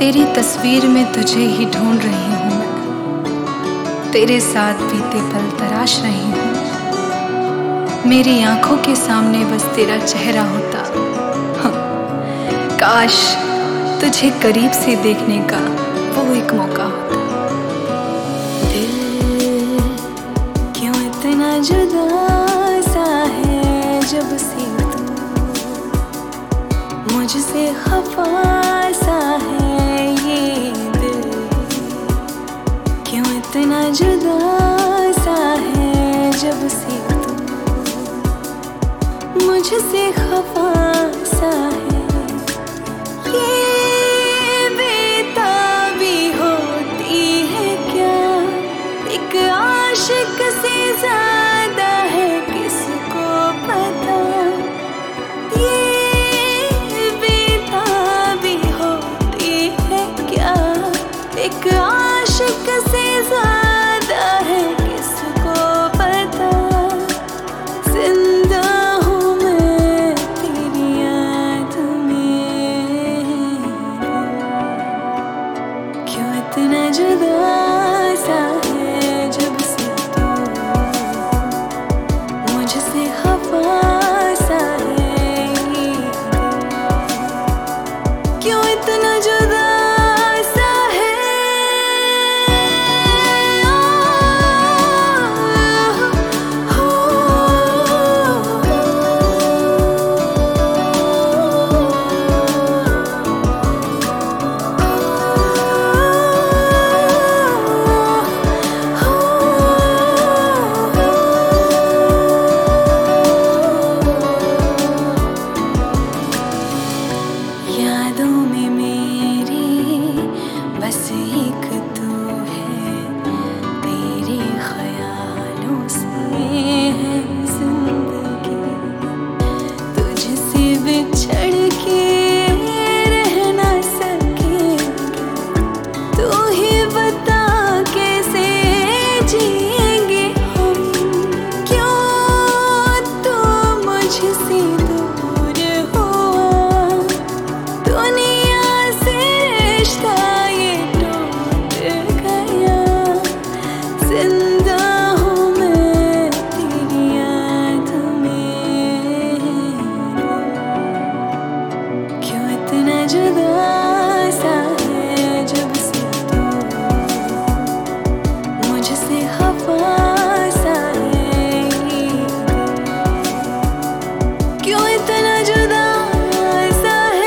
तेरी तस्वीर में तुझे ही ढूंढ रही हूँ मैं, तेरे साथ बीते पल तराश रही हूँ। मेरी आंखों के सामने बस तेरा चेहरा होता, हाँ, काश तुझे करीब से देखने का वो एक मौका होता। दिल क्यों इतना जुदा सा है जब से तू मुझसे खफा सा है। ये दिल क्यों इतना जुदा सा है जब से तू मुझसे खफा सा है। ये बेताबी होती है क्या, एक आशिक से ज्यादा है किसको पता। ये बेताबी होती है क्या, एक आशिक से ज्यादा है किसको पता। जिंदा हूँ मैं तेरी याद में, क्यों इतना जुदा सा है जब से तू मुझसे खफा सा है। क्यों इतना जुदा सा है। यादों में मेरी बस एक तू है, तेरे ख्यालों से है जिंदगी। तुझसे बिछड़ के रह ना सकेंगे, तू ही बता कैसे जिएंगे हम। क्यों तू मुझसे दूर हुआ, दुनिया से रिश्ता ये टूट गया। जिंदा हूँ मैं तेरी याद में, क्यों इतना जुदा सा है जब से तू मुझसे खफा सा है। क्यों इतना जुदा सा है।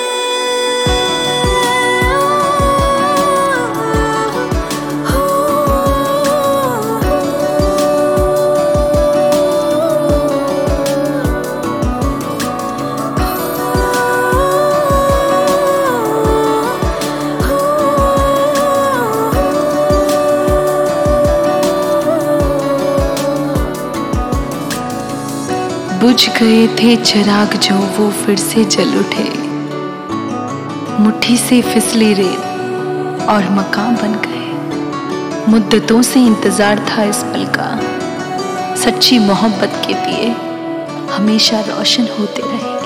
बुझ गए थे चिराग जो वो फिर से जल उठे, मुट्ठी से फिसली रेत और मकान बन गए। मुद्दतों से इंतजार था इस पल का, सच्ची मोहब्बत के दिए हमेशा रोशन होते रहे।